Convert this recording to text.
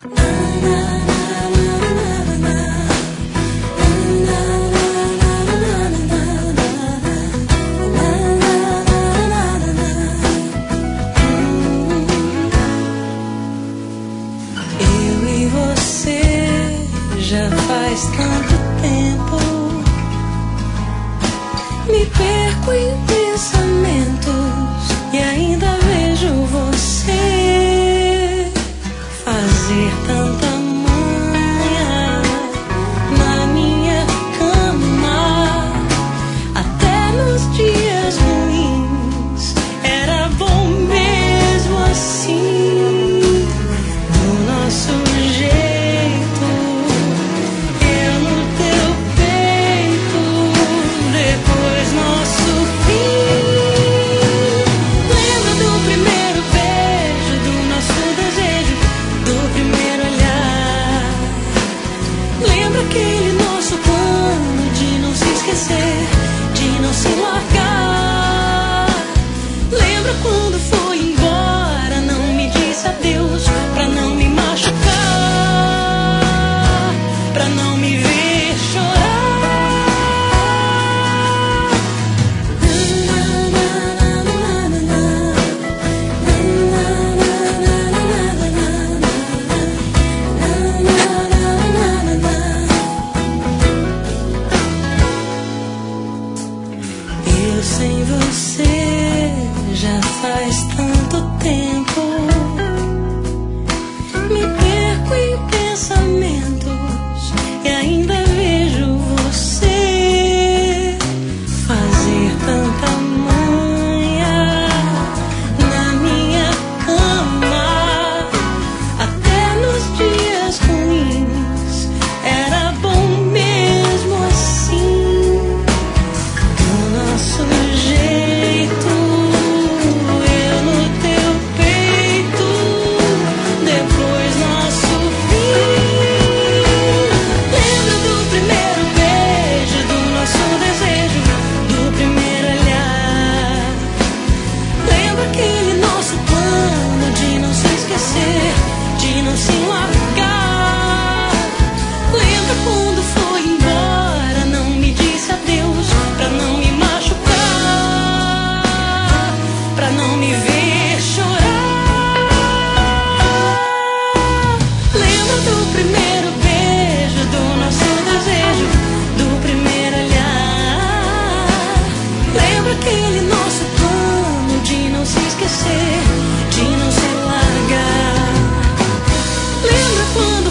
Eu e você já faz tanto tempo, me perco em pensamentos e ainda vejo você fazer tanta manha na minha cama. Até nos dias ruins era bom mesmo assim, do nosso jeito, eu no teu peito, depois nosso fim. Lembra do primeiro beijo, do nosso desejo, do primeiro olhar. Lembra aquele nosso plano de não se esquecer, de não se largar. Lembra quando foi embora, não me disse adeus, pra não me machucar, pra não me ver chorar. Eu sem você já faz tanto tempo, me perco em pensamentos e ainda vejo você fazer tanta manha na minha cama. Até nos dias ruins era bom mesmo assim, do nosso jeito, eu no teu peito, depois nosso fim. Lembra do primeiro beijo, do nosso desejo, do primeiro olhar. Lembra aquele nosso plano de não se esquecer, de não se largar. Lembra quando foi embora, não me disse adeus, pra não me machucar, pra não me ver chorar. Lembra do primeiro beijo, do nosso desejo, do primeiro olhar. Lembra aquele nosso plano de não se esquecer, de não se largar. Lembra quando